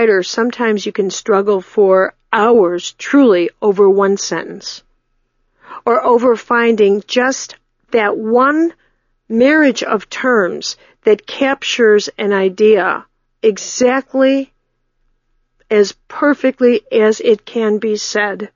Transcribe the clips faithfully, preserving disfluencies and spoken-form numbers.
writer, sometimes you can struggle for hours truly over one sentence, or over finding just that one marriage of terms that captures an idea exactly as perfectly as it can be said.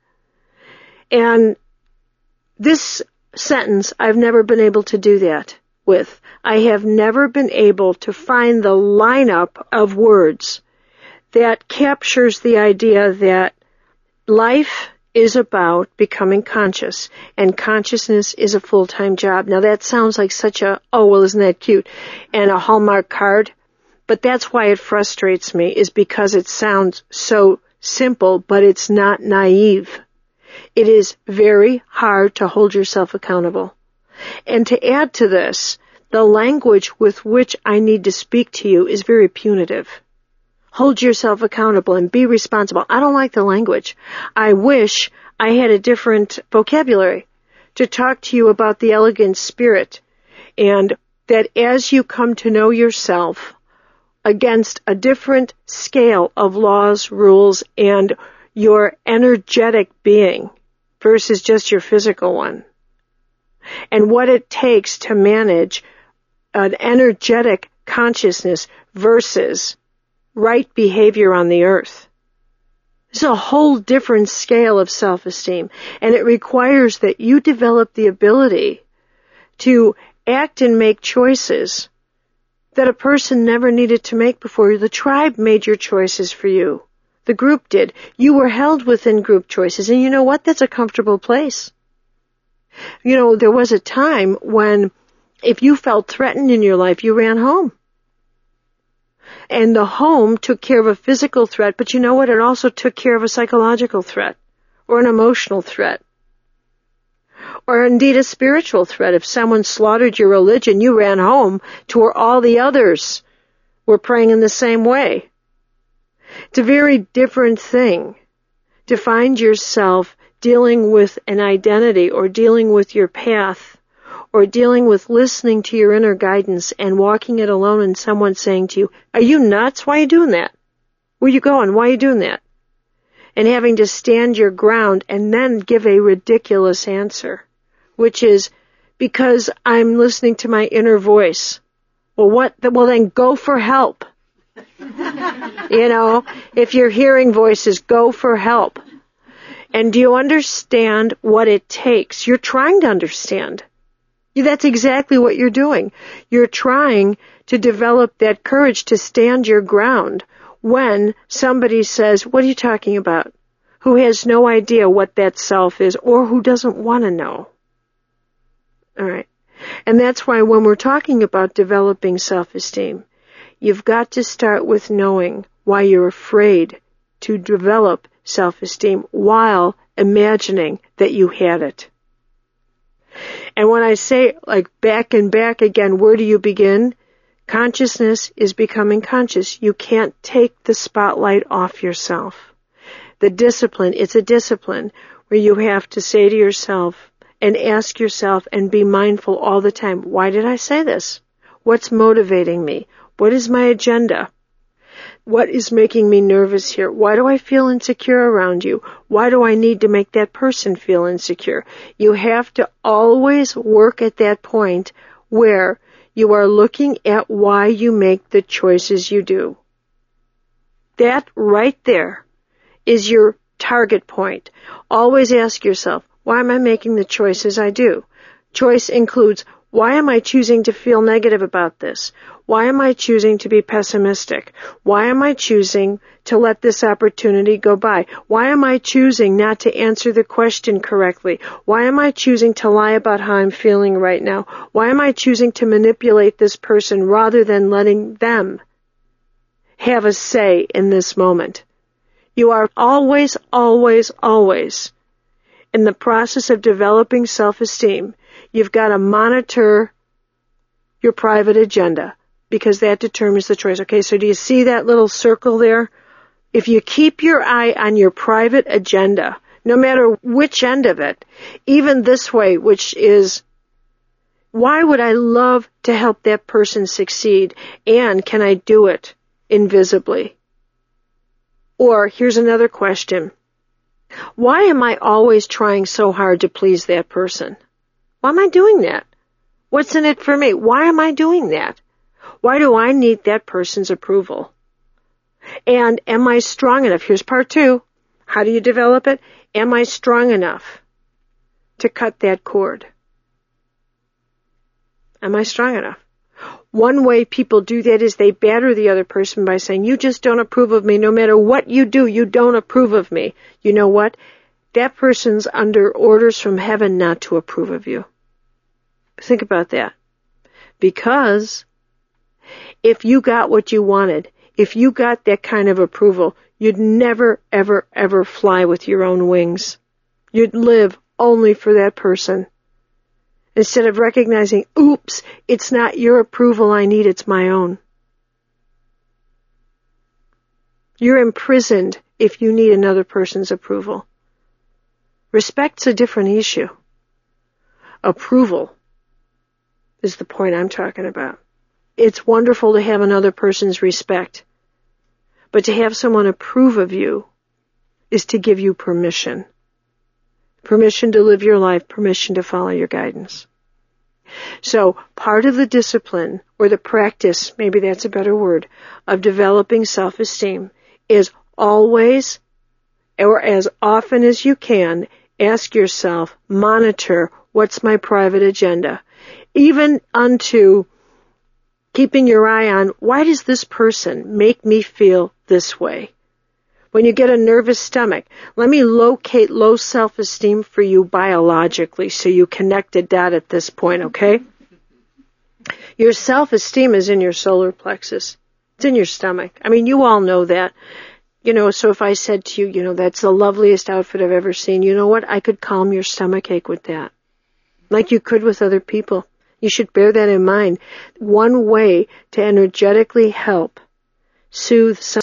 And this sentence, I've never been able to do that with. I have never been able to find the lineup of words that captures the idea that life is about becoming conscious, and consciousness is a full-time job. Now that sounds like such a, oh, well, isn't that cute, and a Hallmark card, but that's why it frustrates me, is because it sounds so simple, but it's not naive. It is very hard to hold yourself accountable. And to add to this, the language with which I need to speak to you is very punitive. Hold yourself accountable and be responsible. I don't like the language. I wish I had a different vocabulary to talk to you about the elegant spirit, and that as you come to know yourself against a different scale of laws, rules, and your energetic being versus just your physical one, and what it takes to manage an energetic consciousness versus right behavior on the earth. It's a whole different scale of self-esteem, and it requires that you develop the ability to act and make choices that a person never needed to make before. The tribe made your choices for you. The group did. You were held within group choices, and you know what? That's a comfortable place. You know, there was a time when if you felt threatened in your life, you ran home. And the home took care of a physical threat, but you know what? It also took care of a psychological threat, or an emotional threat, or indeed a spiritual threat. If someone slaughtered your religion, you ran home to where all the others were praying in the same way. It's a very different thing to find yourself dealing with an identity, or dealing with your path, or dealing with listening to your inner guidance and walking it alone, and someone saying to you, are you nuts? Why are you doing that? Where are you going? Why are you doing that? And having to stand your ground and then give a ridiculous answer, which is, because I'm listening to my inner voice. Well, what? Well, then go for help. You know, if you're hearing voices, go for help. And do you understand what it takes? You're trying to understand. That's exactly what you're doing. You're trying to develop that courage to stand your ground when somebody says, what are you talking about? Who has no idea what that self is, or who doesn't want to know. All right. And that's why when we're talking about developing self-esteem, you've got to start with knowing why you're afraid to develop self-esteem while imagining that you had it. And when I say, like, back and back again, where do you begin? Consciousness is becoming conscious. You can't take the spotlight off yourself. The discipline, it's a discipline where you have to say to yourself and ask yourself and be mindful all the time, why did I say this? What's motivating me? What is my agenda? What is making me nervous here? Why do I feel insecure around you? Why do I need to make that person feel insecure? You have to always work at that point where you are looking at why you make the choices you do. That right there is your target point. Always ask yourself, why am I making the choices I do? Choice includes, why am I choosing to feel negative about this? Why am I choosing to be pessimistic? Why am I choosing to let this opportunity go by? Why am I choosing not to answer the question correctly? Why am I choosing to lie about how I'm feeling right now? Why am I choosing to manipulate this person rather than letting them have a say in this moment? You are always, always, always in the process of developing self-esteem. You've got to monitor your private agenda, because that determines the choice. Okay, so do you see that little circle there? If you keep your eye on your private agenda, no matter which end of it, even this way, which is, why would I love to help that person succeed, and can I do it invisibly? Or here's another question. Why am I always trying so hard to please that person? Why am I doing that? What's in it for me? Why am I doing that? Why do I need that person's approval? And am I strong enough? Here's part two. How do you develop it? Am I strong enough to cut that cord? Am I strong enough? One way people do that is they batter the other person by saying, you just don't approve of me. No matter what you do, you don't approve of me. You know what? That person's under orders from heaven not to approve of you. Think about that. Because if you got what you wanted, if you got that kind of approval, you'd never, ever, ever fly with your own wings. You'd live only for that person. Instead of recognizing, oops, it's not your approval I need, it's my own. You're imprisoned if you need another person's approval. Respect's a different issue. Approval is the point I'm talking about. It's wonderful to have another person's respect, but to have someone approve of you is to give you permission. Permission to live your life, permission to follow your guidance. So part of the discipline, or the practice, maybe that's a better word, of developing self-esteem is always, or as often as you can, ask yourself, monitor, what's my private agenda? Even unto keeping your eye on, why does this person make me feel this way? When you get a nervous stomach, let me locate low self-esteem for you biologically so you connect a dot at this point, okay? Your self-esteem is in your solar plexus. It's in your stomach. I mean, you all know that. You know, so if I said to you, you know, that's the loveliest outfit I've ever seen, you know what? I could calm your stomach ache with that. Like you could with other people. You should bear that in mind. One way to energetically help soothe some